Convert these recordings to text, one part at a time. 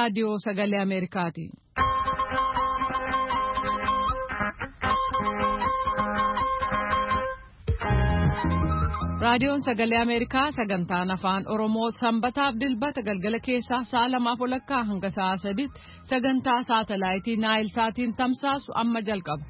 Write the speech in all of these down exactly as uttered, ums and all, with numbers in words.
raadiyoo sagalee Ameerikaati. Raadiyoon sagalee Ameerikaa sagantaan afaan Oromoo sanbataaf dilbata galgala keessaa sa'a lamaaf walakkaa hanga sa'a sadiitti sagantaa saatalaayitii Naayil Saatiin tamsaasu amma jalqaba.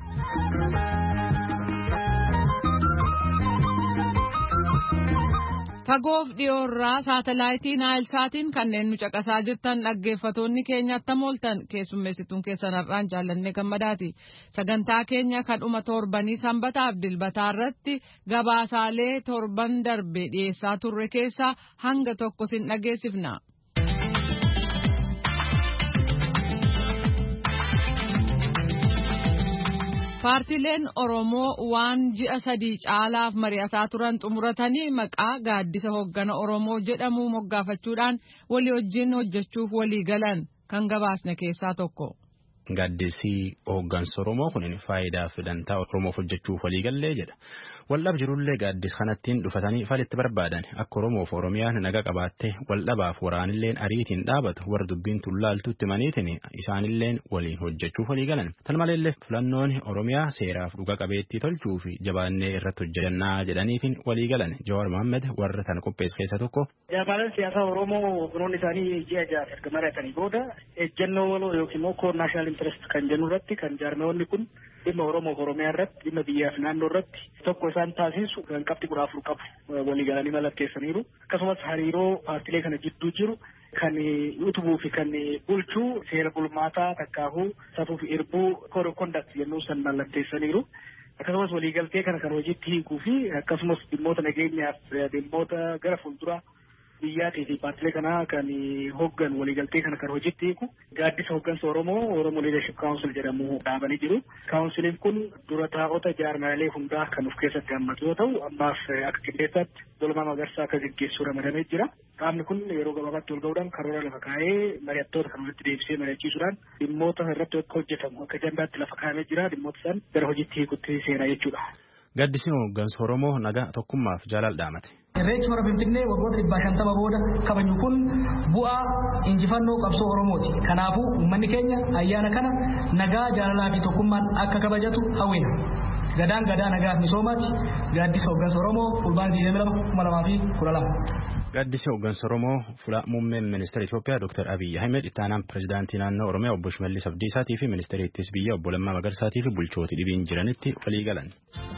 Fagoof dhiyoorraa saatalaayitii Naayil Saatiin kanneen nu caqasaa jirtan dhaggeeffatoonni keenya attam ooltan keessummeessituun keessan har'aan jaallannee gammadaati. Sagantaa keenya kan dhuma torbanii sanbataaf dilbataa irratti gabaasaalee torban darbe dhiyeessaa turre keessaa hanga tokko sin dhageessifna. Paartileen Oromoo waan ji'a sadii caalaaf mari'ataa turan xumuratanii maqaa gaaddisa hoggana Oromoo jedhamu moggaafachuudhaan walii wajjin hojjechuuf walii galan kan gabaasne keessaa tokko. Gaaddisii hoggansa Oromoo kun faayidaa fi dantaa Oromoof hojjechuuf walii gallee jedha. Waldhab jirullee gaaddis kanattiin dhufatanii falitti barbaadan akka Oromoof Oromiyaan naga qabaattee waldhabaaf waraanilleen ariitiin dhaabatu warra dubbiin tullaaltuutti maniitiin isaanilleen waliin hojjechuuf walii galan. Tan maleellee filannoon Oromiyaa seeraaf dhuga qabeettii tolchuu fi jabaannee irratti hojjannaa jedhaniitiin walii galan. Jawaar Mohammed warra tan qopheesse keessa tokko. Jaamaaleen siyaasa Oromoo firoonni isaanii ji'a ja'a erga mari'atanii booda ejjennoo yookiin immoo koor naashinaal intirest kan jennu irratti kan jaarmeewwanni kun dhimma Oromoof Oromiyaa irratti dhimma biyyaaf naannoo irratti tokko isaan taasisu kan qabxii kudha afur qabu walii galanii mallatteessaniiru. Akkasumas hariiroo paartilee kana jidduu jiru kan utubuu fi kan bulchuu seera bulmaataa takkaahuu safuu fi irbuu kood kondakt jennuu san mallatteessaniiru. Akkasumas waliigaltee kana kan hojiitti hiikuu fi akkasumas dhimmoota nageenyaaf dhimmoota gara fuulduraa biyyaatii fi paartilee kanaa kan hoggan waliigaltee kana kan hojiitti hiiku gaaddisa hoggansa Oromoo Oromoo Leadership Council jedhamu dhaabanii jiru. Counciliin kun dura taa'ota jaarmaalee hundaa kan of keessatti hammatu yoo ta'u ammaaf akka qindeessaatti Dulmaa Magarsaa akka gaggeessuu ramadamee jira. Qaamni kun yeroo gabaabaatti wal ga'uudhaan karoora lafa kaa'ee mari'attoota kan walitti deebisee mari'achiisuudhaan dhimmoota irratti akka hojjetamu akka jandaatti lafa kaa'amee jira. Dhimmoota san gara hojiitti hiikutti seenaa jechuudha. Gaaddisni hoggansa Oromoo nagaa tokkummaaf jaalala dhaamate. Irreechi hora Finfinnee waggoota dhibbaa shantama booda kabaju kun bu'aa injifannoo qabsoo Oromooti. Kanaafuu uummanni keenya ayyaana kana nagaa jaalalaa fi tokkummaan akka kabajatu hawwina. Gadaan gadaa nagaaf misoomaati. Gaaddisa hoggansa Oromoo fulbaana digdamii lama kuma lamaa fi kudha lama. Gaaddisa hoggansa Oromoo fuula muummeen ministeera Itoophiyaa Dr. Abiy Ahmed itti aanaan pirezidaantii naannoo Oromiyaa obbo Shimallis Abdiisaatii fi ministeera ittisa biyyaa obbo Lammaa Magarsaatii fi bulchooti dhibiin jiranitti walii galan.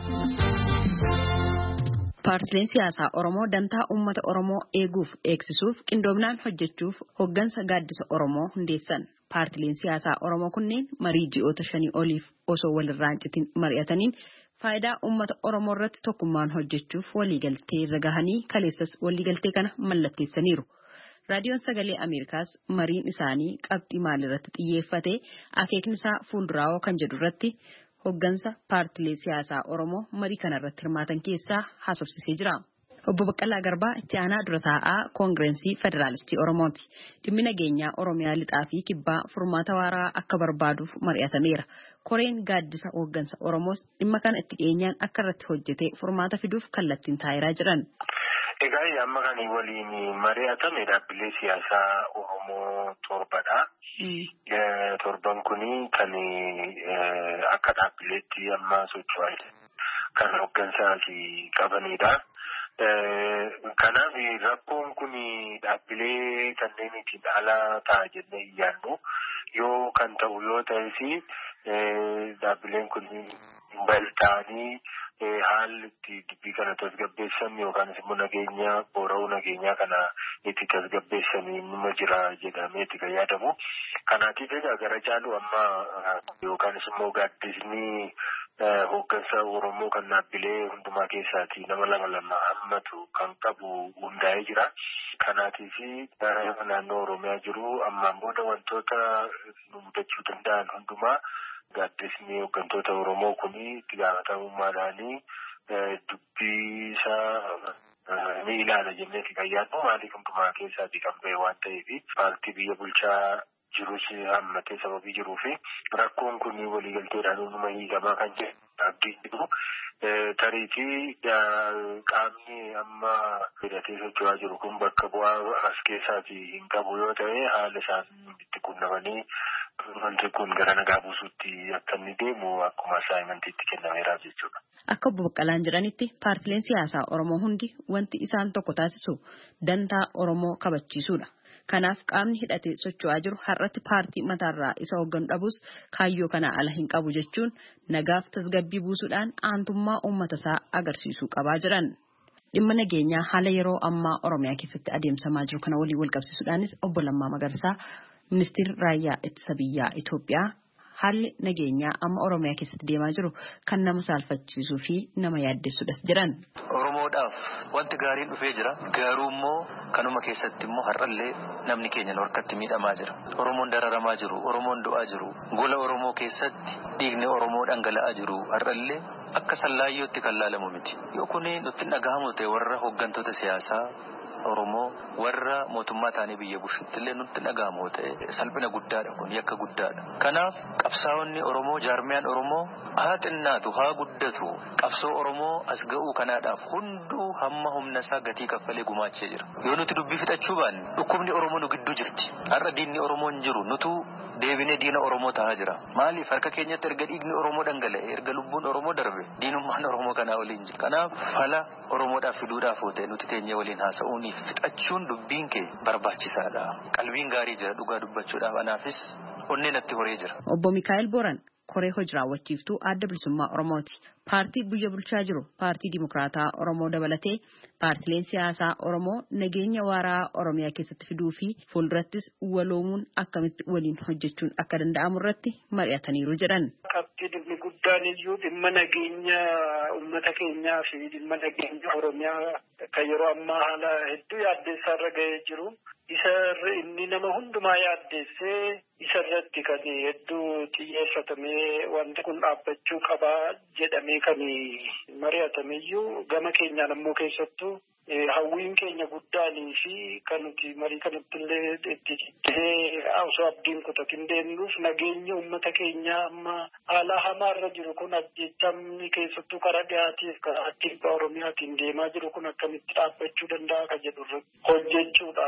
Paartileen siyaasaa Oromoo dantaa uummata Oromoo eeguuf eegsisuuf qindoominaan hojjechuuf hoggansa gaaddisa Oromoo hundeessan. Paartileen siyaasaa Oromoo kunneen marii ji'oota shanii oliif osoo walirraa citin mari'ataniin faayidaa uummata Oromoo irratti tokkummaan hojjechuuf waliigaltee irra gahanii kaleessas waliigaltee kana mallatteessaniiru. Raadiyoon sagalee Ameerikaas mariin isaanii qabxii maalirratti xiyyeeffate akeekni isaa fuulduraa kan jedhu irratti hoggansa paartilee siyaasaa Oromoo marii kanarratti hirmaatan keessaa haasofsisee jira. Obbo Baqqalaa Garbaa itti aanaa dura taa'aa Koongireensii Federaalistii Oromooti. Dhimmi nageenyaa Oromiyaa lixaa fi kibbaa furmaata waaraa akka barbaaduuf mari'atameera. Koreen gaaddisa hoggansa Oromoos dhimma kana itti dhiyeenyaan akka irratti hojjetee furmaata fiduuf kallattiin taa'eeraa jiran. Egaa amma kan waliin mari'atame dhaabbilee siyaasaa Oromoo torbadha. Torban kuni kan akka dhaabbileetti amma socho'aa kan hoggansaa qabanidha. Kanaaf rakkoon kun dhaabbilee kanneenitiin ala ta'a jennee iyyaannu yoo kan ta'u yoo ta'e dhaabbileen kun bal'aanii haalli itti dubbii kana tasgabbeessan yookaan immoo nageenya boora'uu nageenyaa kana itti tasgabbeessan nima jira jedhamee itti fayyadamu. Kanaatiif egaa gara caalu amma yookaan immoo gaaddisni hoggansa Oromoo kan dhaabbilee hundumaa keessaati nama lama lama hammatu kan qabu hundaa'ee jira. Kanaatiif naannoo Oromiyaa jiru ammaan booda wantoota nu mudachuu danda'an hundumaa gaaddisni hoggantoota Oromoo kun itti gaafatamummaadhaanii dubbii isaa ni ilaala jennee itti fayyadamu. Maaliif hundumaa keessaati kan ba'e waan ta'eef paartii biyya bulchaa jirus hammatee sababii jiruu fi rakkoon kun waliigalteedhaan hunduma hiikamaa kan jedhu abdii jiru. Tariitii qaamni amma hidhatee socho'aa jiru kun bakka bu'aa as keessaatii hin qabu yoo ta'e haala isaan itti qunnamanii wanti kun gara nagaa buusuutti akka inni deemu akkuma asaayimantiitti kennameera jechuudha. Akka obbo Baqqalaan jedhanitti paartileen siyaasaa Oromoo hundi wanti isaan tokko taasisu dantaa Oromoo kabachiisuudha. Kanaaf qaamni hidhatee socho'aa jiru har'atti paartii mataarraa isa hoogganu dhabus kaayyoo kana ala hin qabu jechuun nagaaf tasgabbii buusuudhaan aantummaa uummata isaa agarsiisuu qabaa jiran. Dhimma nageenyaa haala yeroo ammaa Oromiyaa keessatti adeemsamaa jiru kana waliin wal qabsiisuudhaanis obbo Lammaa Magarsaa Ministeerri Raayyaa Ittisa Biyyaa Itoophiyaa haalli nageenyaa amma Oromiyaa keessatti deemaa jiru kan nama saalfachiisuu fi nama yaaddessuudhas jiran. Oromoodhaaf wanti gaariin dhufee jira. Garuu immoo kanuma keessatti immoo har'allee namni keenya harkatti miidhamaa jira. Oromoon dararamaa jiru, Oromoon du'aa jiru. Gola Oromoo keessatti dhiigni Oromoo dhangala'aa jiru har'allee akka sallaayyootti kan laalamu miti. Yoo kuni nutti dhagahamu ta'e warra hooggantoota siyaasaa Oromoo warra mootummaa taanii biyya bushutti illee nutti dhagahamu ta'e salphina guddaadha kun yakka guddaadha. Kanaaf qabsaa'onni Oromoo jaarmiyaan Oromoo haa xinnaatu haa guddatu qabsoo Oromoo as ga'uu kanaadhaaf hunduu hamma humna isaa gatii kaffalee gumaachee jira. Yoo nuti dubbii fixachuu baanne dhukkubni Oromoo nu gidduu jirti. Har'a diinni Oromoo hin jiru nutu deebinee diina Oromoo ta'aa jira. Maaliif harka keenyatti erga dhiigni Oromoo dhangala'e erga lubbuun Oromoo darbe diinummaan Oromoo kanaa waliin jira. Kanaaf fala Oromoodhaaf fiduudhaaf ta'e nuti teenyee waliin haasa'uun fixachuun dubbiin kee barbaachisaadha. Qalbiin gaarii jira dhugaa dubbachuudhaaf anaafis onneen natti horee jira. Obbo Mikaa'el Boran koree hojii raawwachiiftuu adda bilisummaa Oromooti. Paartii biyya bulchaa jiru paartii Dimokiraataa Oromoo dabalatee paartileen siyaasaa Oromoo nageenya waaraa Oromiyaa keessatti fiduu fi fuuldurattis waloomuun akkamitti waliin hojjechuun akka danda'amu irratti mari'ataniiru jedhan. Qabxii guddaan iyyuu dhimma nageenya uummata keenyaa fi dhimma nageenya Oromiyaa kan yeroo ammaa haala hedduu yaaddeessaa irra ga'ee jiru. Isa inni nama hundumaa yaaddeessee isa irratti kan hedduu xiyyeeffatamee wanti kun dhaabbachuu qabaa jedhamee kan mari'atameyyuu gama keenyaan ammoo keessattuu hawwiin keenya guddaanii fi kan nuti marii kanatti illee itti cittee osoo abdiin kutatin deemnuuf nageenya uummata keenyaa amma haala hamaarra jiru kun ajjechamni keessattuu karaa dhiyaatiif karaa kibba Oromiyaatiin deemaa jiru kun akkamitti dhaabbachuu danda'a kan jedhu irratti hojjechuudha.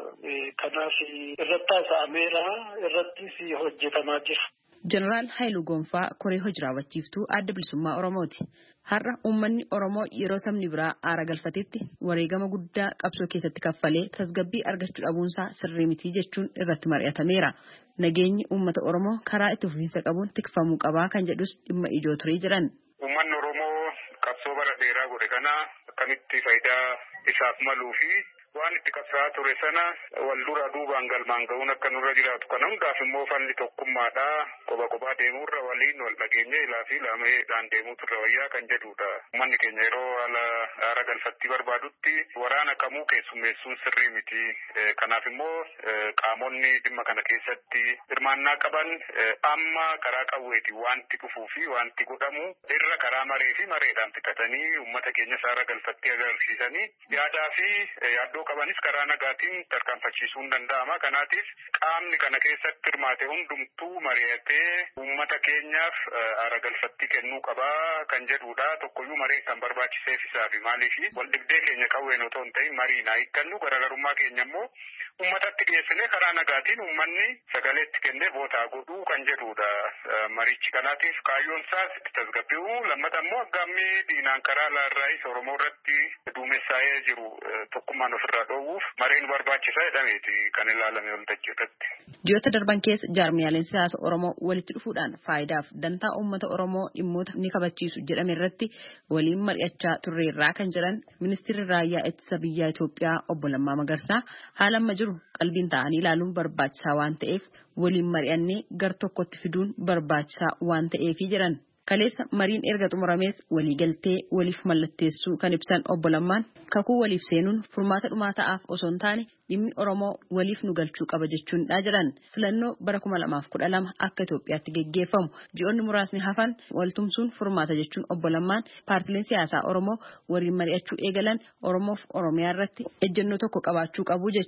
Kanaaf irratti haasa'ameera irrattis hojjetamaa jira. Jeneraal Haayiluu Gonfaa koree hojii raawwachiiftuu adda bilisummaa Oromooti. Har'a uummanni Oromoo yeroo sabni biraa aara galfatetti wareegama guddaa qabsoo keessatti kaffalee tasgabbii argachuu dhabuunsaa sirrii miti jechuun irratti mari'atameera. Nageenyi uummata Oromoo karaa itti fufiinsa qabuun tikfamuu qabaa kan jedhus dhimma ijoo turee jiran. Uummanni Oromoo qabsoo bara dheeraa godhe kana akkamitti faayidaa isaaf maluu fi waan itti qabsaa ture sana wal dura duubaan galmaan ga'uun akka nurra jiraatu kana hundaaf immoo falli tokkummaadha. Kophaa kophaa deemuurra waliin wal dhageenye ilaa fi laameedhaan deemuutu irra wayyaa kan jedhudha. Uummanni keenya yeroo haala aara galfattii barbaadutti waraana kamuu keessummeessuun sirrii miti. Kanaaf immoo qaamonni dhimma kana keessatti hirmaannaa qaban amma karaa qawweeti wanti dhufuu fi wanti godhamu irra karaa maree fi mareedhaan fixatanii uummata keenya aara galfattii agarsiisanii yaadaa fi yaaddoo qabanis karaa nagaatiin tarkaanfachiisuun danda'ama. Kanaatiif qaamni kana keessatti hirmaate hundumtuu mari'atee uummata keenyaaf aara galfattii kennuu qabaa kan jedhudha. Tokkoyyuu maree kan barbaachiseef isaa fi maaliif wal dhibdee keenya qawween otoo hin ta'in mariin haa hiikkannu garaagarummaa keenya immoo uummatatti dhiyeessinee karaa nagaatiin uummanni sagalee itti kennee vootaa godhuu kan jedhudha marichi. Kanaatiif kaayyoon isaas itti tasgabbi'uu lammata immoo aggaammii diinaan karaa laarraayis Oromoo irratti duumessaa'ee jiru tokkummaan ofirraa dhoowwuuf mareen barbaachisaa jedhameeti kan ilaalame waltajjiirratti. Ji'oota darban keessa jaarmiyaaleen siyaasa Oromoo walitti dhufuudhaan faayidaaf dantaa uummata Oromoo dhimmoota ni kabachiisu jedhame irratti waliin mari'achaa turreerraa kan jedhan Ministeerri Raayyaa Ittisa Biyyaa Itoophiyaa obbo Lammaa Magarsaa haala amma jiru qalbiin ta'anii ilaaluun barbaachisaa waan ta'eef waliin mari'annee gar tokkotti fiduun barbaachisaa waan ta'eefi jedhan. Kaleessa mariin erga xumuramees waliigaltee waliif mallatteessuu kan ibsan obbo Lammaan kakuu waliif seenuun furmaata dhumaa ta'aaf osoo hin taane dhimmi Oromoo waliif nu galchuu qaba jechuudha jedhan. Filannoo bara kuma lamaaf kudha lama akka Itoophiyaatti geggeeffamu ji'oonni muraasni hafan waltumsuun furmaata jechuun obbo Lammaan paartileen siyaasaa Oromoo waliin mari'achuu eegalan Oromoof Oromiyaa irratti ejjennoo tokko qabaachuu qabu jechuun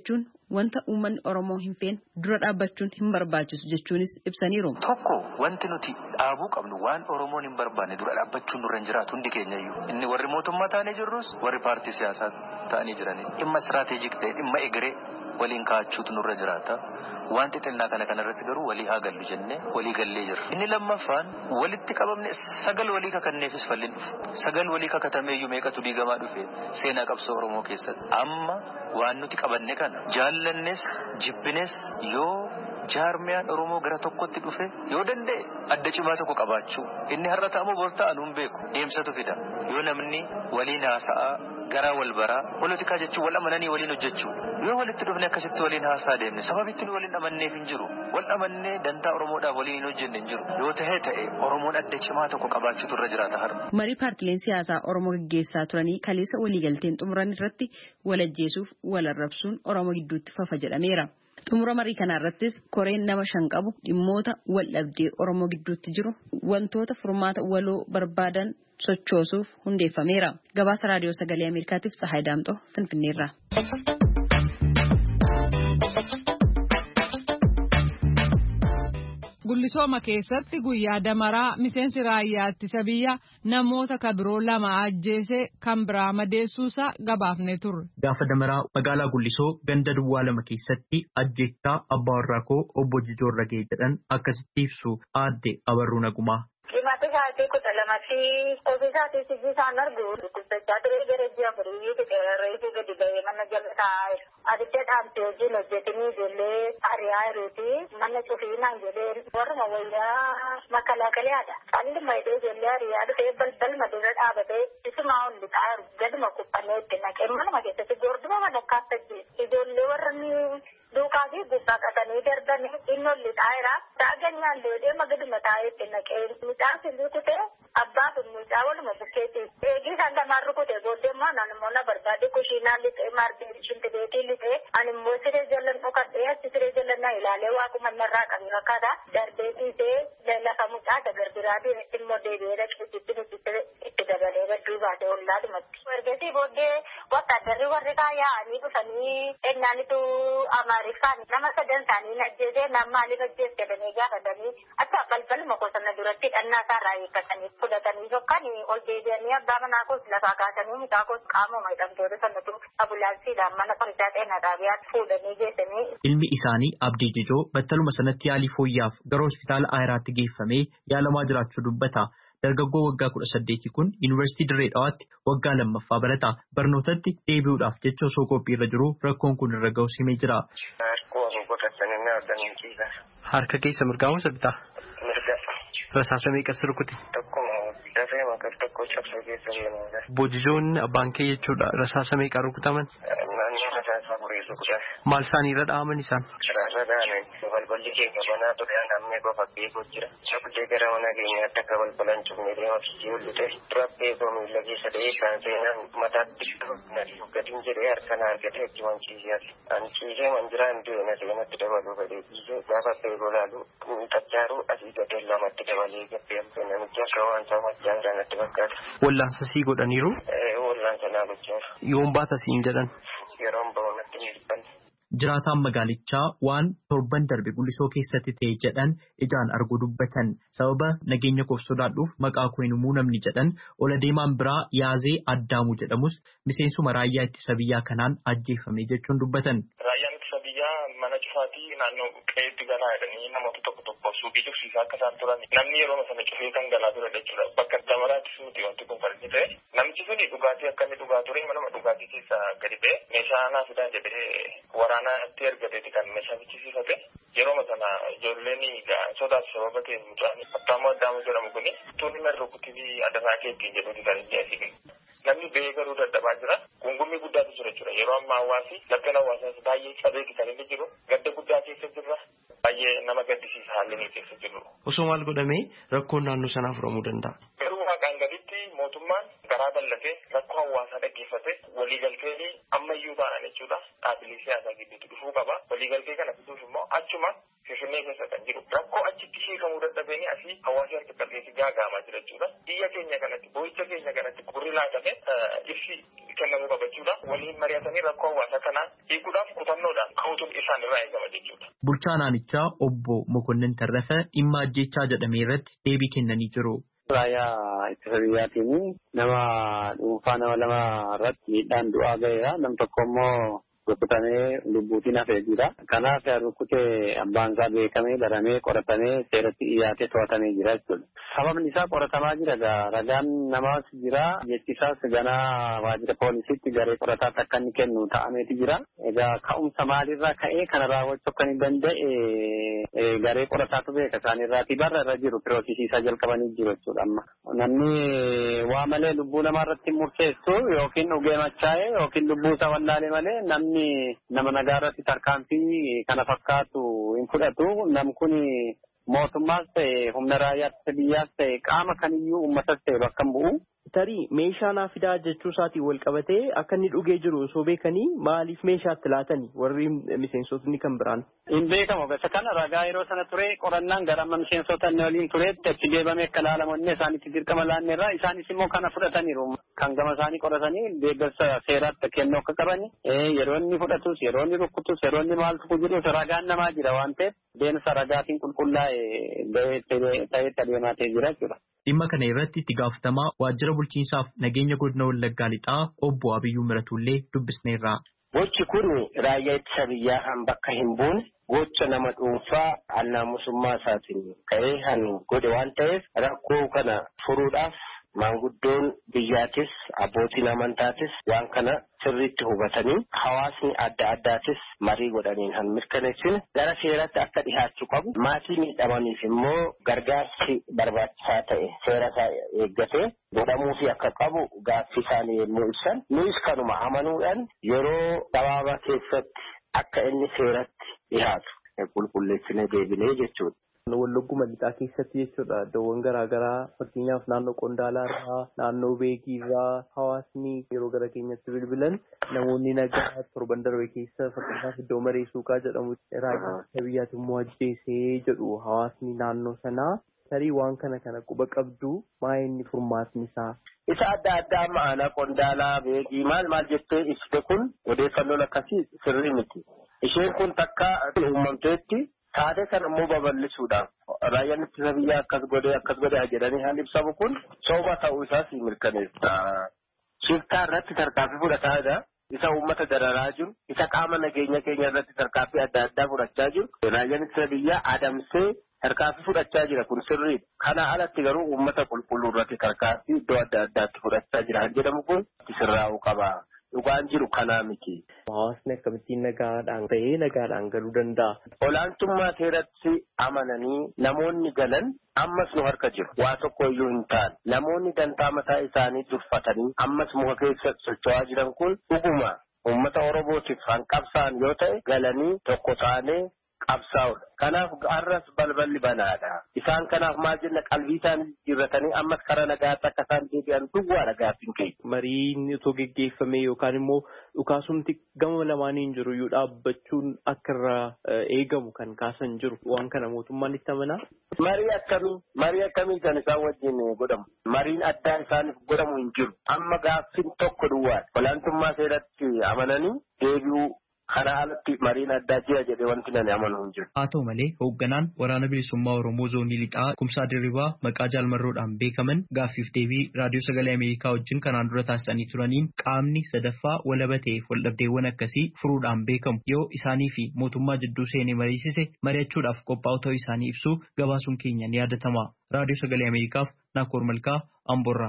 wanta uummanni Oromoo hin feene dura dhaabbachuun hin barbaachisu jechuunis ibsaniiru. Tokko wanti nuti dhaabuu qabnu waan Oromoon hin barbaanne dura dhaabbachuun nurra hin jiraatu hundi keenyayyuu. Inni warri mootummaa ta'anii jirrus warri paartii siyaasaa ta'anii jiranii dhimma istiraatiijik ta'e dhimma egeree waliin kaachuutu nurra jiraata. Wanti xinnaa kana kanarratti garuu walii haa gallu jennee walii gallee jirra. Inni lammaffaan walitti qabamne sagal walii kakanneefis falli dhufe. Sagal walii kakatameeyyuu meeqatu diigamaa dhufe seenaa qabsoo Oromoo keessatti. Amma waan nuti qabanne kana jaallannes jibbines yoo jaarmiyaan Oromoo gara tokkotti dhufe yoo danda'e adda cimaa tokko qabaachuu. Inni har'a ta'amu bor ta'an hin beeku deemsatu fida. Yoo namni waliin haasa'aa garaa wal baraa polotikaa jechuun wal amananii waliin hojjechuu. Yoo walitti dhufne akkasitti waliin haasaa deemne sababitti waliin amanneef hin jiru. Wal amannee dantaa Oromoodhaaf waliin hin hojjenne hin jiru. Yoo ta'e ta'e Oromoon adda cimaa tokko qabaachuutu irra jiraata har'a. Marii paartileen siyaasaa Oromoo gaggeessaa turanii kaleessa waliigalteen xumuran irratti wal ajjeesuuf wal arrabsuun Oromoo gidduutti fafa jedhameera. Xumura marii kana irrattis koreen nama shan qabu dhimmoota wal dhabdee Oromoo gidduutti jiru wantoota furmaata waloo barbaadan sochoosuuf hundeeffameera. Gabaasa raadiyoo sagalee Ameerikaatiif Sahay Daamxoo Finfinneerraa. Gullisooma keessatti guyyaa damaraa miseensi raayyaa ittisa biyyaa namoota kabiroo lama ajjeesee kan biraa madeessuusaa gabaafne turre. Gaafa damaraa magaalaa Gullisoo ganda duwwaa lama keessatti ajjeechaa abbaa warraa koo obbo Jijoo Ragee jedhan akkasitti ibsu aadde Abarruu Nagumaa. Mata isaati kudha lama fi ofiisaati sijji isaan argu dubbachaa ture gara ji'a furii reefu gadi ba'ee mana jala taa'e. Adidda dhaabdee hojiin hojjetanii ijoollee ari'aa jiruuti. Mana cufiinaan jedhee warruma wayyaa makalaakalaadha. Qalli maayidee ijoollee ari'aa dhufee balbalma dura dhaabatee isumaa ol lixaa jiru. Gaduma kubbannee itti naqee manuma keessatti gorduma madakkaatti ajjeese. Ijoollee warreen duukaa fi gubbaa qatanii darbanii inni ol lixaa jira. Saaganyaan deemaa gaduma taa'ee itti naqee midhaan silii kutee abbaa fi mucaa waluma bukkeetti. Eegii isaan lamaan rukutee booddee immoo naan immoo na barbaade kushiinaan lixee maarbii shintibeetii lixee ani immoo siree jallan dhokadhee achi siree jallan na ilaalee waaquma narraa qabu rakkaata darbee tiisee lafa mucaa dagarbiraa immoo deebi'ee dhaqiitti nuti itti dabalee badduu baatee ollaadhumatti. Ergasii booddee wattaaddarri warri yaa'anii dhufanii ennaanitu amaariffaan nama sadan isaanii ajjeesee nama maaliif ajjeesse jedhanii gaafatanii akka balbaluma qosana duratti dhannaa isaarraa eeggatanii fudhatanii yookaan ol deebi'anii abbaa manaa koos lafaa kaasanii mucaa koos qaamuma hidhamtoota sanatu ambulaansiidhaan mana fayyaa xeenaa xaabiyaatti fuudhanii geessanii. Ilmi isaanii Abdii Jijoo battaluma sanatti yaalii fooyyaaf gara hospitaala Ayiraatti geeffamee yaalamaa jiraachuu dubbata. Dargaggoo waggaa kudha saddeetii kun Yuunivarsiitii Dirree Dhawaatti waggaa lammaffaa barata. Barnootatti deebi'uudhaaf jecha osoo qophii irra jiru rakkoon kun irra ga'us himee jira. Harka keessa mirgaa moo bitaa? Mirga. Rasaasa meeqas rukuti? Tokkuma dafee maqal tokko cabsoo keessa jiru. Bojijoon abbaan kee jechuudha rasaasa meeqaa rukutaman? Naannoo rasaasa furii rukutan. Maal isaanii irra dha'aman isaan? Rasaasa dha'aman balballi keenya banaa ture namni qofa beekuu jira. Shakkutee gara mana keenyaatti akka balbalaan cufnee deema fiigee hollite dura beekoo miila keessa ta'ee kan seenaan mataatti gatiin jedhee harkaan argatee itti wanciiseeti. Ani ciisee manjiraan deena seenatti dabaluu badee ciisee gaafa beekoo laalu xachaaruu asii gadee lamatti dabalee gabbee namichi akka waan saamachaa jiranatti fakkaata. Wallaansa sii godhaniiru? Wallaansa naa gochaa jiru. Yoon baata siin jedhan? Yeroon ba'uunatti ni dhibban. Jiraataan magaalichaa waan torban darbe Gullisoo keessatti ta'e jedhan ijaan arguu dubbatan sababa nageenya koof sodaadhuuf maqaa koo hin himuu namni jedhan ola deemaan biraa Yaazee Addaamuu jedhamus miseensuma raayyaa ittisa biyyaa kanaan ajjeefame jechuun dubbatan. Raayyaan ittisa biyyaa mana cufaatii naannoo qe'eetti galaa jedhanii namoota tokko tokko suuqii cufsiisaa akka isaan turan namni yeroo sana cufee kan galaa ture jechuudha. Bakka damaraatti suuti wanti kun fardi ta'e namichi suni dhugaatii akka inni dhugaa ture manuma dhugaatii keessaa gadi ba'e meeshaa naa fidaa jedhee waraanaa itti ergateeti kan meeshaa fichisiifate yeroo sana ijoolleen sodaaf sababa ta'e mucaan Attaamuu Addaamuu jedhamu kuni tuunni mana rukutii adaraa keettiin jedhuuti kan inni asii namni ba'ee garuu dadhabaa jira gungummii guddaatu jira jechuudha yeroo ammaa hawaasi lakkeen hawaasaas baay'ee cabeeti kan inni jiru gadda guddaa keessa jirra baay'ee nama gaddisiisa haalli inni keessa jiru. Osoo maal godhamee rakkoon naannoo sanaa furamuu danda'a? Garuu waaqaan gaditti mootummaan garaa bal'ate rakkoo hawaasaa dhaggeeffate waliigaltee ammayyuu ta'an jechuudha dhaabbilee siyaasaa gidduutti dhufuu qaba. Waliigaltee kana fiduuf immoo achuma Finfinnee keessa kan jiru rakkoo achitti hiikamuu dadhabeen asii hawaasa harka qalleessi gaagaamaa jira jechuudha. Biyya keenya kanatti boo'icha keenya kanatti qurri laatame ibsi kennamuu qaba jechuudha. Waliin mari'atanii rakkoo hawaasaa kanaa hiikuudhaaf kutannoodhaan ka'uutu isaan irraa eegama jechuudha. Bulchaa naannichaa obbo Mokonnin Tarrafa dhimma ajjeechaa jedhame irratti deebii kennanii jiru. Raayyaa ittisa biyyaatiin nama dhuunfaa nama lama irratti miidhaan du'aa ga'eera. Nam tokko immoo rukutamee lubbuutiin hafee jira. Kanaaf rukutee abbaan isaa beekamee baramee qoratamee seeratti dhiyaatee to'atamee jira jechuudha. Sababni isaa qoratamaa jira. Ragaan namaas jira. Jechi isaas ganaa waajjira poolisiitti garee qorataatti akka inni kennu ta'ameeti jira. Egaa ka'umsa maalirraa ka'ee kana raawwachuu akka inni danda'e garee qorataatu beeka. Isaanirraatii barra irra jiru piroosisiisaa jalqabanii jiru jechuudha amma. Namni waa malee lubbuu namaarratti murteessu yookiin dhugee machaa'e yookiin lubbuu isaa wallaalee malee namni nama nagaarratti tarkaanfii kana fakkaatu hin fudhatu. Nam kun mootummaas ta'e humna raayyaa biyyaas ta'e qaama kamiyyuu uummatas ta'e bakka hin bu'u. Tarii meeshaa naa fidaa jechuu isaatiin wal qabatee akka inni dhugee jiru osoo beekanii maaliif meeshaatti laatanii warri miseensotni kan biraan? Hin beekamu. Gosa kana ragaa yeroo sana ture qorannaan gara amma miseensota inni waliin tureetti achi deebamee akka laalamanne isaanitti dirqama laanneerra isaanis immoo kana fudhataniiru. Kan gama isaanii qoratanii deeggarsa seeraatti kennuu akka qabani yeroo inni fudhatus yeroo inni rukkutus yeroo inni maaltu jirus ragaan namaa jira waan ta'eef deemsa ragaatiin qulqullaa'ee ta'ee adeemaa ta'ee jira jechuudha. Dhimma kana irratti itti gaafatamaa waajjira bulchiinsaaf nageenya godina Wallaggaa Lixaa obbo Abiyyuu Miratullee dubbisneerra. Gochi kun raayyaa ittisa biyyaa bakka hin buune gocha nama dhuunfaa annaamusummaa isaatiin ka'ee han godhe waan ta'eef rakkoo kana furuudhaaf maanguddoon biyyaatis abbootiin amantaatis waan kana sirriitti hubatanii hawaasni adda addaatis marii godhaniin han mirkaneessine gara seeratti akka dhihaachuu qabu. Maatii miidhamaniif immoo gargaarsi barbaachisaa ta'e seera isaa eeggatee godhamuufi akka qabu gaaffii isaanii yommuu ibsan nuus kanuma amanuudhaan yeroo gabaabaa keessatti akka inni seeratti dhihaatu qulqulleessinee deebinee jechuudha. Wallagguma lixaa keessatti jechuudha iddoowwan garaagaraa fakkeenyaaf naannoo Qondaalaa irraa naannoo Beekii irraa hawaasni yeroo gara keenyatti bilbilan namoonni nagaa torban darbe keessa fakkeenyaaf iddoo Maree Suuqaa jedhamu raayyaa biyyaatti immoo ajjeesee jedhu hawaasni naannoo sanaa. Tarii waan kana kana quba qabdu maa inni furmaatni isaa? Isa adda addaa ma'aana Qondaalaa Beekii maal maal jettee ibsite kun odeeffannoon akkasii sirrii miti. Isheen kun takka uumamteetti taatee kana immoo babal'isuudhaaf raayyaan ittisa biyyaa akkas godhee akkas godhee jedhanii haan ibsamu kun soba ta'uu isaas mirkaneessa. Shiftaa irratti tarkaanfii fudhataa jira. Isa uummata dararaa jiru. Isa qaama nageenya keenya irratti tarkaanfii adda addaa fudhachaa jiru. Raayyaan ittisa biyyaa adamsee tarkaanfii fudhachaa jira kun sirriidha. Kana alatti garuu uummata qulqulluu irratti tarkaanfii iddoo adda addaatti fudhachaa jira jedhamu kun sirraa'uu qaba. Dhugaan jiru kanaa miti. Hawaasni akkamittiin nagaadhaan ta'ee nagaadhaan galuu danda'a? Olaantummaa seeratti amananii namoonni galan ammas nu harka jiru. Waa tokko iyyuu hin taane. Namoonni dantaa mataa isaanii tuffatanii ammas muka keessa socho'aa jiran kun dhuguma uummata Oromootiif kan qabsaan yoo ta'e galanii tokko taanee qabsaa'udha. Kanaaf har'as balballi banaadha. Isaan kanaaf maal jenna qalbii isaanii jijjiirratanii ammas karaa nagaatti akka isaan deebi'an duwwaadha gaaffiin keenya. Mariin otoo geggeeffame yookaan immoo dhukaasumti gama lamaaniin jiru iyyuu dhaabbachuun akka irraa eegamu kan kaasan jiru. Waan kana mootummaan itti amanaa? Marii akkamii marii akkamii kan isaan wajjin godhamu? Mariin addaa isaaniif godhamu hin jiru. Amma gaaffiin tokko duwwaadha. Olaantummaa seeratti amananii deebi'uu. Kana alatti mariin addaa jira jedhee wanti nani amanu hin jiru. Haa ta'u malee hoogganaan waraana bilisummaa Oromoo zoonii lixaa Kumsaa Dirribaa maqaa jaalmarroodhaan beekaman gaaffiif deebii raadiyoo sagalee Ameerikaa wajjin kanaan dura taasisanii turaniin qaamni sadaffaa walaba ta'eef waldhabdeewwan akkasii furuudhaan beekamu yoo isaanii fi mootummaa jidduu seenee mariisise mari'achuudhaaf qophaa'u ta'uu isaanii ibsu gabaasuun keenya ni yaadatama. Raadiyoo sagalee Ameerikaaf Naakoor Malkaa Amboorraa.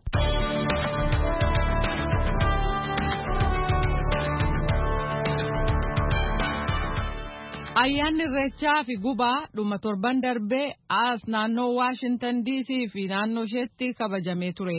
Ayyaanni Irreechaa fi gubaa dhuma torban darbee as naannoo Waashintan D C fi naannoo isheetti kabajamee ture.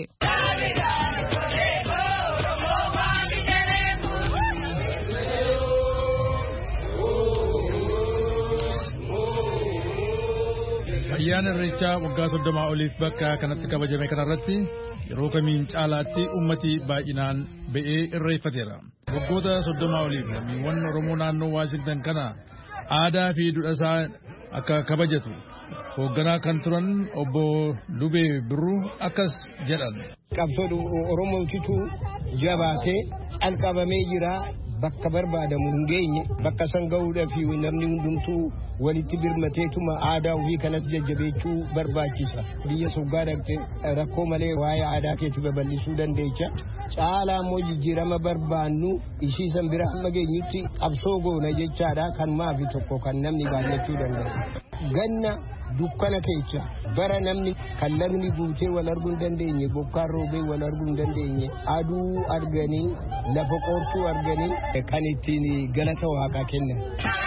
Ayyaana Irreechaa waggaa soddomaa oliif bakka kanatti kabajame kanarratti yeroo kamiin caalaatti ummati baay'inaan ba'ee irreeffateera. Waggoota soddomaa oliif lammiiwwan Oromoo naannoo Waashingtan kana aadaa fi duudhaa akka kabajatu hoogganaa kan turan obbo Lubee Birruu akkas jedhan. Qabsoo Oromootitu jabaatee calqabamee jira. Bakka barbaadamu hin geenye bakka san gahuudhaaf namni hundumtuu walitti birmateetuma aadaa ofii kanatti jajjabeechuu barbaachisa. Biyya soggaa dhaqxe rakkoo malee waa'ee aadaa keetti babal'isuu dandeecha. Caalaa immoo jijjiirama barbaannu ishii san bira hamma geenyutti qabsoo goona jechaadha. Kan maafi tokko kan namni baay'achuu danda'a. Ganna dukkana keessa bara namni kan lagni guutee wal arguu hin dandeenye bokkaan roobee wal arguu hin dandeenye aduu arganii lafa qortuu arganii kan ittiin galata waaqaa kennan.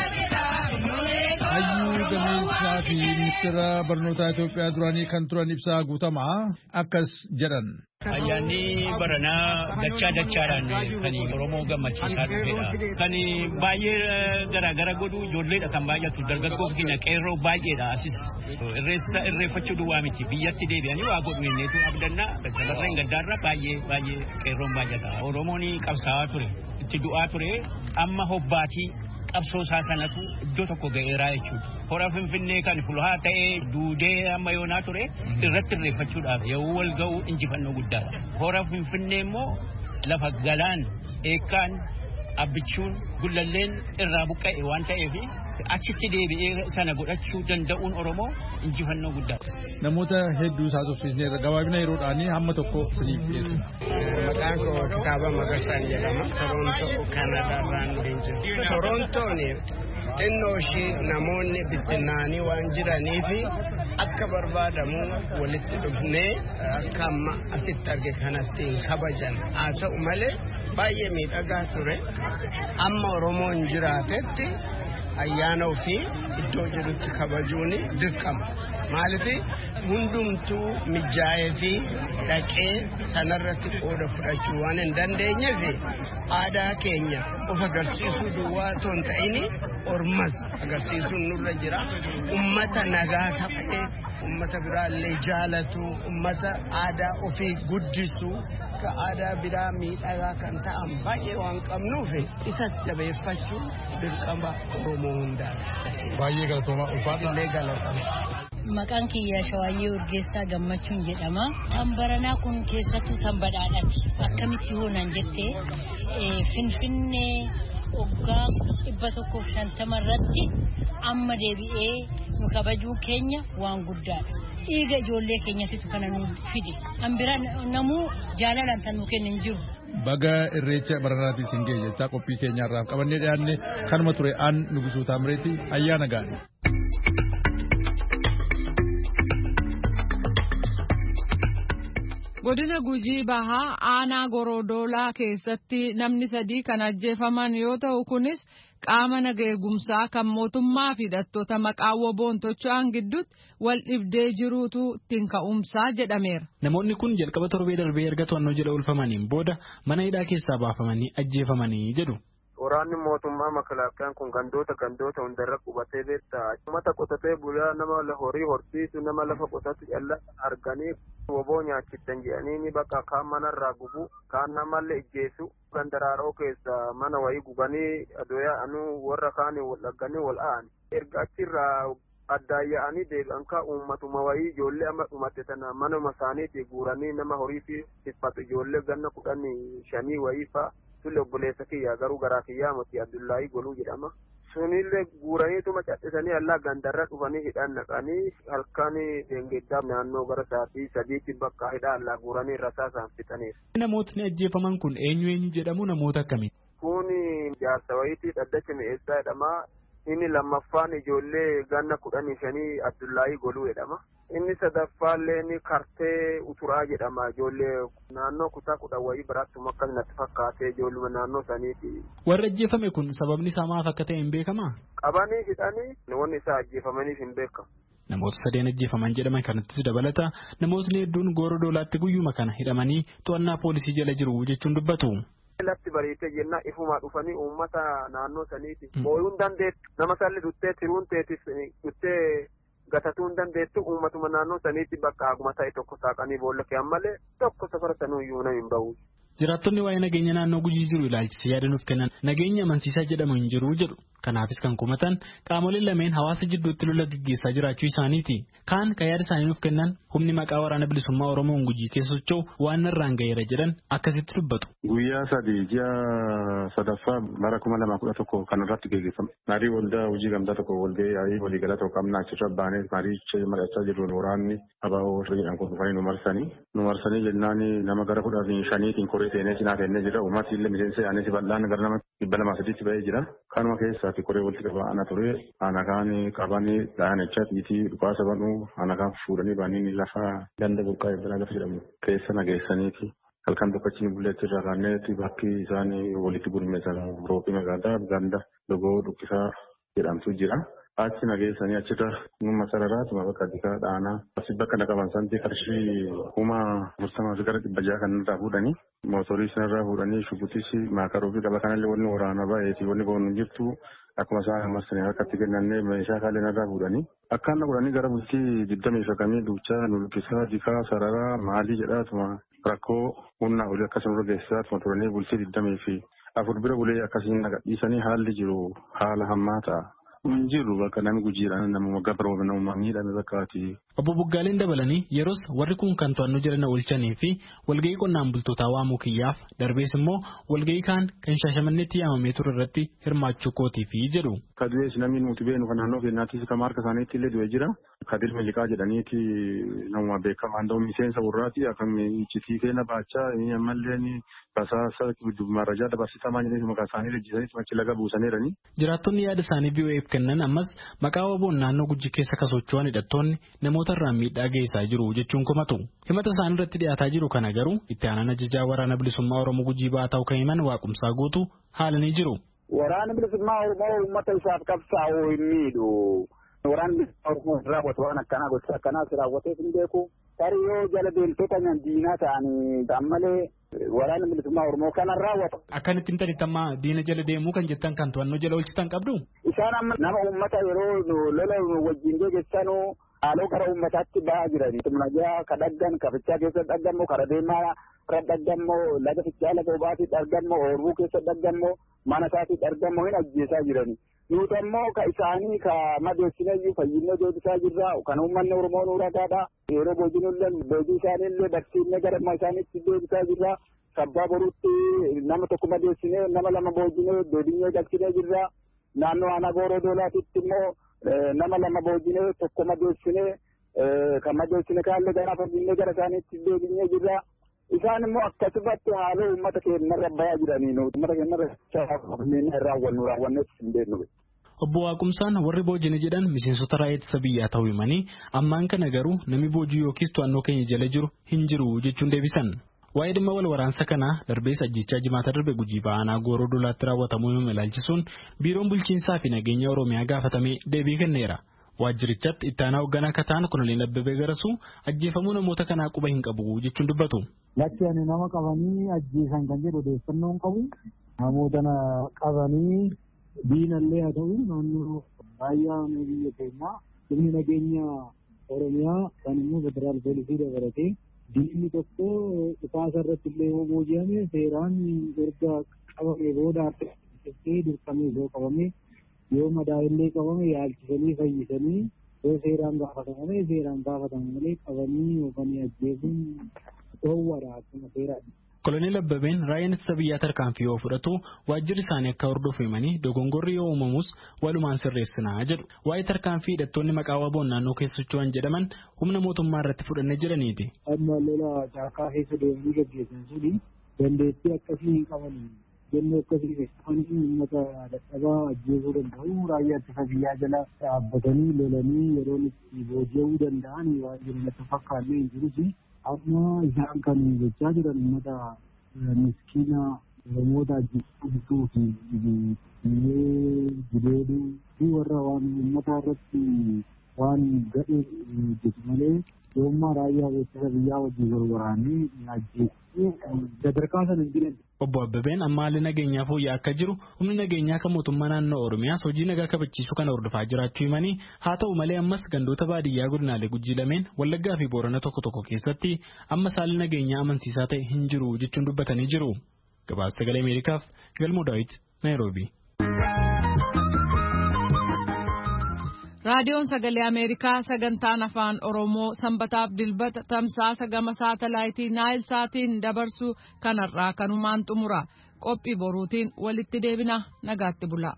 Hayyuu gameessaa fi ministeera barnootaa Itoophiyaa duraanii kan turan Ibsaa Guutamaa akkas jedhan. Ayyaanni baranaa dachaa dachaadhaan kan Oromoo gammachiisaa dhufedha. Kan baay'ee garaagara godhu ijoolleedha kan baay'atu dargaggoo keenya qeerroo baay'eedha asis irreessa irreeffachuu duwwaa miti biyyatti deebi'anii waa godhu inneetu abdannaa shamarreen gaddaarra baay'ee baay'ee qeerroon baay'ata. Oromoon qabsaa'aa ture itti du'aa ture amma hobbaatii qabsoo isaa sanatu iddoo tokko ga'eeraa jechuudha. Hora Finfinnee kan fulhaa ta'ee duudee amma yoonaa ture irratti irreeffachuudhaaf yoo wal ga'u injifannoo guddaadha. Hora Finfinnee immoo lafa galaan eekkaan abbichuun gullalleen irraa buqqa'e waan ta'eef achitti deebi'ee sana godhachuu danda'uun Oromoo injifannoo guddaadha. Namoota hedduu isaa tursiisneerra gabaabina yeroodhaan hamma tokko siniif dhiyeessu. Maqaan koo Kitaaba Magarsaan jedhama. Torontoo Kanadaarraan jiru. Torontoon xinnoo ishii namoonni bittinnaanii waan jiraniif akka barbaadamu walitti dhufnee akka amma asitti arge kanatti kabajan. Haa ta'u malee baay'ee miidhagaa ture. Amma Oromoon jiraatetti ayyaana ofii iddoo jedhutti kabajuun dirqama. Maaliif hundumtuu mijaa'ee fi dhaqee sanarratti qooda fudhachuu waan hin dandeenyeef aadaa keenya of agarsiisuu duwwaa otoo hin ta'in ormas agarsiisuun nurra jira. Ummata nagaa ta'ee ummata biraallee jaalatu ummata aadaa ofii guddisu ka aadaa biraa miidhagaa kan ta'an baay'ee waan qabnuuf isas jabeeffachuu dirqama Oromoo hundaati. Baay'ee galatooma ulfaadha. Galatama. Maqaan kiyya Shawaayyee Urgeessaa Gammachuun jedhama. Kan baranaa kun keessattuu tan badhaadhaati. Akkamitti hoonan jettee Finfinnee waggaa dhibba tokkoof shantama irratti amma deebi'ee nu kabajuun keenya waan guddaadha. Dhiiga ijoollee keenyatitu kana nu fide. Kan biraan namuu jaalalaan tan nu kennan jiru. Baga irreecha baranaatii isin ga'e jechaa qophii keenyaarraa qabannee dhiyaanne kanuma ture aan Nugusuu Taamireeti ayyaana gaarii. Godina Gujii Bahaa aanaa Gorodoolaa keessatti namni sadii kan ajjeefaman yoo ta'u kunis qaama nageegumsaa kan mootummaa fi hidhattoota maqaa woboon tocho'an gidduutti wal dhibdee jiruutu ittiin ka'umsaa jedhameera. Namoonni kun jalqaba torbee darbee erga to'annoo jala oolfamaniin booda mana hidhaa keessaa baafamanii ajjeefamanii jedhu. Waraanni mootummaa makalaaqaan kun gandoota gandoota hundarra qubatee beektaa uummata qotatee bulaa nama horii horsiisu nama lafa qotatu calla arganii woboo nyaachittan jedhanii ni bakka kaan manarraa gubu kaan namallee ijjeessu gandaraaroo keessa mana wayii gubanii adoyaa'anuu warra kaanii wal dhagganii wal a'ani erga achirraa addaayya'anii deebi'an ka uummatuma wayii ijoollee amma dhumate tana manuma isaaniitii guuranii nama horii fi siffatu ijoollee ganna kudhanii shanii wayii fa'a. Sulle obboleessa kiyyaa garuu garaa kiyyaa moti Abdullaahii Goluu jedhama. Sunillee guuraniituma cadhisanii allaa gandarra dhufanii hidhaan naqanii halkan deengeddaa naannoo gara sa'aatii sadiitti bakka hidhaa allaa guuranii rasaasaan fixaniiru. Namootni ajjeefaman kun eenyu eenyu jedhamu namoota akkamii? Kun jaarsa wayiitii dhaddacha mi'eessaa jedhama. Inni lammaffaan ijoollee ganna kudhanii shanii Abdullaahii Goluu jedhama. Inni sadaffaallee ni kartee uturaa jedhama. Ijoollee naannoo kutaa kudhan wayii biraattuma akkas natti fakkaatee ijoolluma naannoo saniiti. Warri ajjeefame kun sababni isaa maaf akka ta'e hin beekamaa? Qabanii hidhanii wanni isaa ajjeefamaniif hin beekamu. Namoota sadeen ajjeefaman jedhaman kanattis dabalata namootni hedduun Gorodoolaatti guyyuma kana hidhamanii to'annaa poolisii jala jiru jechuun dubbatu. Lafti bariitee jenna ifumaa dhufanii uummata naannoo saniiti. Mooyuun dandeetti nama salli duttee tiruun teetis duttee gatatuu hin dandeettu uummatuma naannoo saniitti bakka haguma ta'e tokko saaqanii boolla keeyyan malee tokko safara sanuu iyyuu nama hin bahu. Jiraattonni waa'ee nageenya naannoo Gujii jiru ilaalchisee yaada nuuf kennan nageenya amansiisaa jedhamu hin jiru jedhu. Kanaafis kan kumatan qaamoleen lameen hawaasa jidduutti lola gaggeessaa jiraachuu isaaniiti. Kaan kan yaada isaanii nuuf kennan humni maqaa waraana bilisummaa Oromoon Gujii keessa socho'u waan irraan ga'eera jedhan akkasitti dubbatu. Guyyaa sadii ji'a sadaffaa bara kuma lama kudha tokko kan irratti gaggeeffame. Marii waldaa hojii gamtaa tokko walga'ee yaa'ii waliigala tokko qabna achirra baanee marii mari'achaa jirru waraanni abaaboo warreen kun dhufanii nu marsanii. Nu marsanii jennaan nama gara kudha shaniitiin koree teenee cinaa kennee jira. Uummatni illee miseensa yaa'anii bal'aan gara nama dhibba lamaa sadiitti ba'ee jira. Kanuma keessaati koree walitti qabaa ana ture ana kaan qabanii dhaanicha tiitii dhukaasa banuu ana kaan fuudhanii baanii lafa ganda burqaa eebbaa lafa jedhamu keessa nageessaniiti. Halkan tokkochi ni bulleetti irraa kaanneeti bakki isaan walitti gurmeessan roobii magaalaa ganda logoo dhukkisaa jedhamtu jira. Achi nageessanii achirra numma sararaatuma bakka addikaa dhaanaa asi bakka naqaban santi qarshii kuma afurtamaa fi gara dhibba jaha kan irraa fuudhanii mootorii sanarraa fuudhanii shubutis maakaroo fi qaba kanallee wanni waraana baay'eeti wanni boonu jirtu akkuma isaan ammasanii harkatti kennannee meeshaa kaalee narraa fuudhanii akkaan godhanii gara bultii digdamii shakamii duuchaa nulkisaa dikaa sararaa maalii jedhaatuma rakkoo humnaa olii akkasuma geessisaatuma turanii bultii digdamii fi afur bira bulee akkasiin nagadhiisanii haalli jiru haala hammaa ta'a. Jiru bakka namni gujiidhaan nama waggaa barooba nama miidhame bakkaati. Obbo Buggaaleen dabalanii yeroos warri kun kan to'annoo jiran oolchanii fi walga'ii qonnaan bultootaa waamuu kiyyaaf darbees immoo walga'ii kaan kan Shaashamanneetti yaamamee ture irratti hirmaachuu kootiifi jedhu. Kadu'ees namni nuti beenu kan naannoo keenyaattis kan harka isaaniitti illee du'e jira. Kadir Miliqaa jedhaniiti nama beekamaa ta'u miseensa warraati akkam iccitii keenya baachaa ammallee basaasa marajaa dabarsitamaa jedhanii maqaa isaanii lejjisanii machi laga buusaniirani. Jiraattonni yaada isaanii V O F kennan ammas maqaa waboon naannoo Gujii keessa kasocho'an hidhattoonni namoota irraan miidhaa geessaa jiru jechuun komatu. Himata isaanii irratti dhiyaataa jiru kana garuu itti aanaan ajajaa waraana bilisummaa Oromoo Gujii ba'aa ta'uu kan himan Waaqumsaa guutuu haalanii jiru. Waraana bilisummaa Oromoo uummata isaaf qabsaa'uu hin miidhu. Waraanni bilisummaa Oromoo raawwatu waan akkanaa gosa akkanaas raawwatee hin beeku. Tarii yoo jala deemtota diinaa ta'anii ammalee waraana bilisummaa Oromoo kana raawwatu. Akkanitti himtanitti amma diina jala deemuu kan jettan kan to'annoo jala oolchitan qabdu? Isaan amma nama uummata yeroo lola wajjin geggeessanu haaloo gara uummataatti ba'aa jiranii. Tumnajaa ka dhaggan kafichaa keessa dhaggammoo kara deemaa irra dhaggammoo laga fichaa laga obaatti dhaggammoo oorbuu keessa dhaggammoo mana isaatti dhaggammoo hin ajjeesaa jiranii. Nuti ammoo ka isaanii ka madeessinayyuu fayyinee deebisaa jirra kan uummanni Oromoo nu ragaadha. Yeroo boojinullee boojii isaaniillee barsiifnee gara amma isaaniitti deebisaa jirra. Sabbaa boruutti nama tokko madeessinee nama lama boojinee deebinyee galchinee jirra. Naannoo aanaa gooroo doolaatitti immoo nama lama boojinee tokko madeessinee kan madeessine kaallee gara fayyinee gara isaaniitti deebinyee jirra. Isaan immoo akkasumatti haala uummata keenyarra bayaa jiranii nuti uummata keenyarra raawwannu raawwannees hin beeknu. Obbo Waaqumsaan warri boojine jedhan miseensota raayyaa ittisa biyyaa ta'uu himanii ammaan kana garuu namni boojii yookiis to'annoo keenya jala jiru hin jiru jechuun deebisan. Waa'ee dhimma wal waraansa kanaa darbees ajjechaa jimaata darbe Gujii ba'aa gooroo dolaatti raawwatamuu himame ilaalchisuun biiroon bulchiinsaa fi nageenya Oromiyaa gaafatamee deebii kenneera. Waajjirichaatti itti aanaa hoogganaa akka ta'an Koloneel Abbabee Garasuu ajjeefamuu namoota kanaa quba hin qabu jechuun dubbatu. Lakki ani nama qabanii ajjeesan kan jedhu odeeffannoo hin qabu. Namoota qabanii diinallee haa ta'u naannoo raayyaa biyya keenyaa humni nageenya Oromiyaa kan immoo federaal poolisii dabalatee diinni tokko qisaasa irratti illee yoo booji'ame seeraan erga qabame booda harkatti dirqamee yoo qabame yoo madaa'illee qabame yaalchisanii fayyisanii yoo seeraan gaafatamame seeraan gaafatame malee qabanii yookaan ajjeesuun dhoowwaadha akkuma seeraan. Koloneel Abbabeen raayyaan ittisa biyyaa tarkaanfii yoo fudhatu waajjirri isaanii akka hordofu himanii dogongorri yoo uumamus walumaan sirreessinaa jedhu. Waa'ee tarkaanfii hidhattoonni maqaa waboon naannoo keessa socho'an jedhaman humna mootummaa irratti fudhannee jiraniiti. Amma lola caakaa keessa deemanii gaggeessan suni dandeettii akkasii hin qabanii jennee akkasii keessatti uummata dadhabaa ajjeesuu danda'u raayyaa ittisa biyyaa jala dhaabbatanii lolanii yeroo itti booji'uu danda'an waan jiru natti fakkaannee hin jirusi. Amma isaan kan gochaa jiran uummata miskiina Oromoota ajjeesuu fi jireeduu fi warra waan uummata irratti waan gadhee hojjetu malee yoommaa raayyaa ittisa biyyaa wajjin wal waraanee ajjeesu. sadarkaa sana hin jiran. Obbo Abbabeen amma haalli nageenyaa fooyya'aa akka jiru humni nageenyaa kan mootummaa naannoo Oromiyaas hojii nagaa kabachiisuu kana hordofaa jiraachuu himanii haa ta'u malee ammas gandoota baadiyyaa godinaalee Gujii lameen Wallaggaa fi Boorana tokko tokko keessatti ammas haalli nageenyaa amansiisaa ta'e hin jiru jechuun dubbatanii jiru. Gabaasa Sagalee Ameerikaaf Galmoo Daawit Naayiroobii. Raadiyoon Sagalee Ameerikaa sagantaan afaan Oromoo sanbataaf dilbata tamsaasa gama saatalaayitii Naayil Saatiin dabarsu kanarraa kanumaan xumura. Qophii boruutiin walitti deebina nagaatti bula.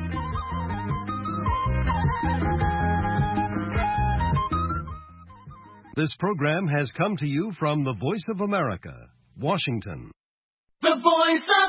This program has come to you from the Voice of America, Washington. The Voice of